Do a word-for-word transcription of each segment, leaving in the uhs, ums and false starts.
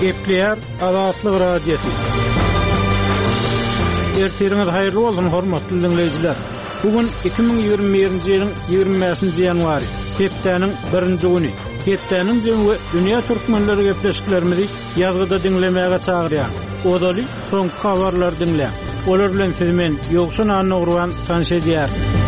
Gepleyer Azatlyk radiosu. Erteriňiz haýyrly bolsun hormatly dinleýijiler. Bugün iki bin ýygrimi birinji ýylyň ýygrimi ýanwary, hepdeniň birinji güni. Hepdeniň jemgy dünýä türkmenleri gepleşiklerimizi ýazgyda dinlemäge çagyrýar. Odaly soňky habarlar dinleýär. Olar bilen siz men ýoksun anagruwan tanşedýär.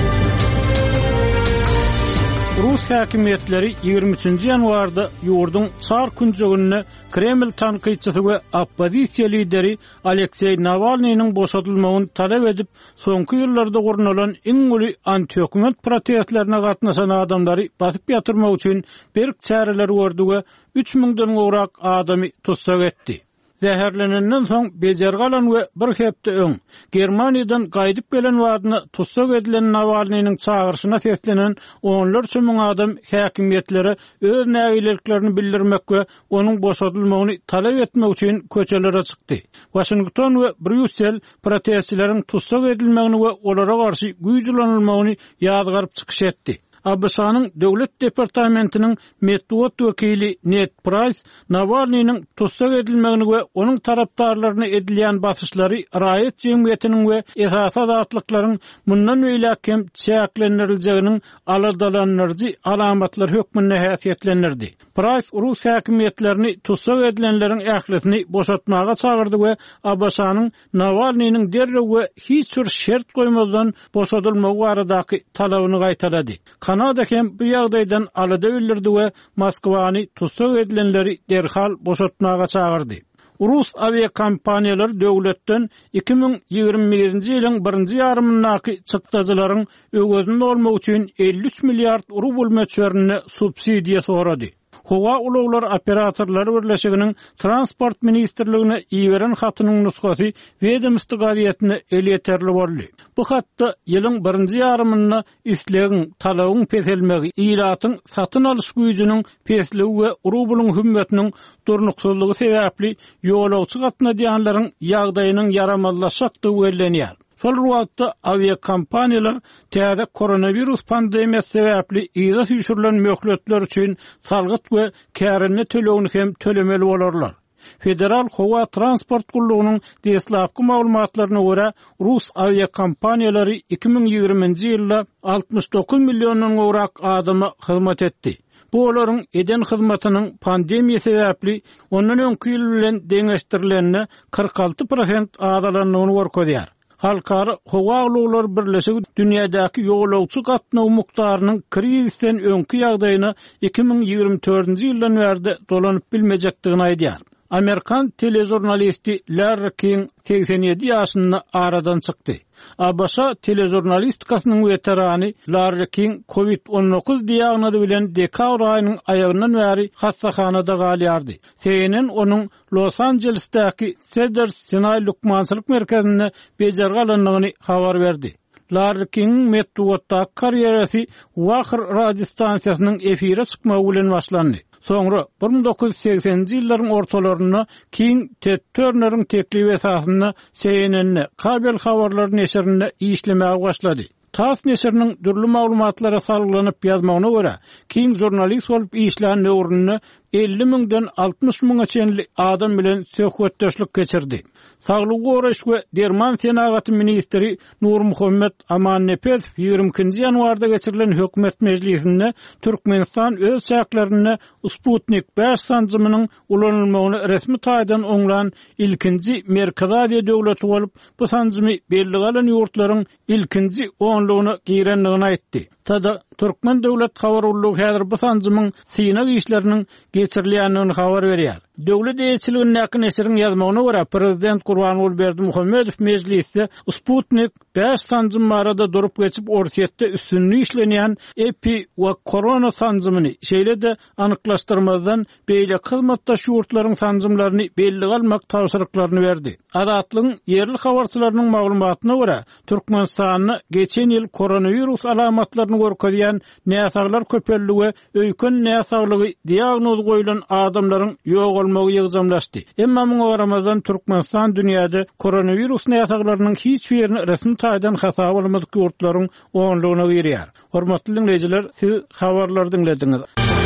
Rus häkimetleri ýygrimi üçinji ýanwarda ýurdun çar künjegini Kreml tanqyçysy we oppozisiýa lideri Aleksey Navalnyň boşadylmagyny talap edip, soňky ýyllarda gurnulan iň uly anti-hökümet protestlerine gatnaşan adamlary basyp ýatyrmak üçin berk çäreler gördü we üç miňden gowrak adamy tutsak etdi. Zäherlenenden soň bejergalan we bir hepde öň Germaniýadan gaýdyp gelen wadyny tutsak edilen Navalnyň çağırşyna seslenen onlarça miň adam häkimetlere öz nägileliklerini bildirmek we onuň boşadylmagyny talap etmek üçin köçelere çykdy. Washington we Brüssel protestçileriň tutsak edilmegini we olara garşy güýjlenilmegini ýadgaryp çykyş etdi. A B S-nyň Döwlet Departamentiniň medeniýet wekili Ned Price, Navalnyň tutsak edilmegini we onuň tarapdarlaryna edilýän basyşlary raýat jemgyýetiniň we esas azatlyklaryň mundan öýle kem çäklendirilýäginiň aladalanyrjy alamatlar hökmünde häsiýetlendirdi. Price Rus häkimetlerini tutsak edilenleriň ählisini boşatmaga çagyrdy we A B S-nyň Navalnyň derrew we hiç bir şert goýmadan boşadylmagy baradaky talabyny gaýtardy. Kanada hem bu ýagdaýdan alada bildirdi we Moskwany tutsak edilenleri derhal boşatmaga çagyrdy. Rus aviakompaniýalary döwletden iki bin ýygrimi birinji ýylyň birinji ýarymyndaky çykdagylaryň öwgözünde bolmak üçin elli üç milliard rubl möçberini subsidiýa sorady. Howa ulaglar operatorlary birleşiginiň transport ministrligine iýeren hatynyň nusgasy Wedemstwo gazetine elýeterli boldy. Bu hatda ýylyň birinji ýarymyna islegiň talabyň peselmegi, ýylatyň satyn alyş güýjüniň pesligi we rublyň hümmetiniň durnuksuzlygy sebäpli ýolagçy gatnaşanlaryň ýagdaýynyň yaramazlaşykdygy bellenýär. Sol wagtda aviakompaniýalar täze koronavirus pandemiýasy sebäpli ýyla düşürilen möhletler üçin salgyt we kärini tölegini hem tölemeli bolarlar. Federal Howa Transport Gullugynyň desläpki maglumatlaryna görä, Rus aviakompaniýalary iki bin ýygrimiňji ýylda altmış dokuz millionyň gowrak adama hyzmat etdi. Bu olaryň eden hyzmatynyň pandemiýa sebäpli ondan öňki ýyl bilen deňeşdirilenine kırk altı prosent azalanyny görkezýär. Halkara Howa ulaglar birleşigi dünýädäki ýolagçy gatnaşy mukdarynyň krizisten öňki ýagdaýyna iki bin ýygrimi dördünji ýyldan beri dolanyp bilmejekdigini aýdýar. Amerikan telejurnalisti Larry King seksen ýedi ýaşynda aradan çykdy. A B S telejurnalistikasynyň weterany Larry King covid on dokuz diagnozy bilen dekabr aýynyň aýagyndan beri hastahanada galýardy. C N N onuň Los Angeles'däki Cedars Sinai Lukmançylyk merkezine bejergalanlygyny habar berdi. Larry King medeniýetde karýerasy Wahir radio stansiýasynyň efire çykmagy bilen başlandy. Soňra bir bin dokuz yüz seksenji ýyllaryň ortalaryna King Ted Turner'ın teklif esasynda C N N kabel habarlar neşrinde işlemäge başlady. T A S S neşriniň dürli maglumatlara salgylanyp ýazmagyna görä, King jurnalist bolup işlän öwrüne elli miňden altmış miňe çenli adam bilen söhbetdeşlik geçirdi. Saglyk goraş we Derman Senaty ministri Nur Muhammed Amannepet ýygrimi ikinji ýanwarda geçirilen hökümet mejlisinde Türkmenistan öz çäklerini Sputnik beş sanjymynyň ulanylmagyny resmi taýdan oňlan ilkinji Merkaziýa döwleti bolup, bu sanjymy belli galan ýurtlaryň ilkinji onlugyny girenligini aýtdy. Tada Türkmen döwlet habarullugy häzir bu sanjymyň synak işleriniň geçirilýändigini habar berýär. Döwlet eýçiliginiň näkine ýazmagyna görä, prezident Gurbanuly Berdimuhammedow mejlisde Sputnik beş sanjym arada durup geçip orsiýetde üstünlüğü işlenýän epi we korona sanjymyny şeýle de anyklaşdyrmadan beýle hyzmatdaş ýurtlaryň sanjymlaryny belli galmak tawşyryklaryny berdi. Azatlygyň yerli habarçylarynyň maglumatyna görä, Türkmenistanyň geçen ýyl koronavirus alamatlaryny görkezýän näsaglar köpeldi we öýkün näsaglygy diagnoz goýulan adamlaryň ýok bolmagy ýygzamlaşdy. Emma muňa garamazdan Türkmenistan dünýäde koronavirus näsaglarynyň hiç birini resmi taýdan hasap almadyk ýurtlaryň onlugyna girýär. Hormatly dinleýijiler, siz habarlary dinlediňiz.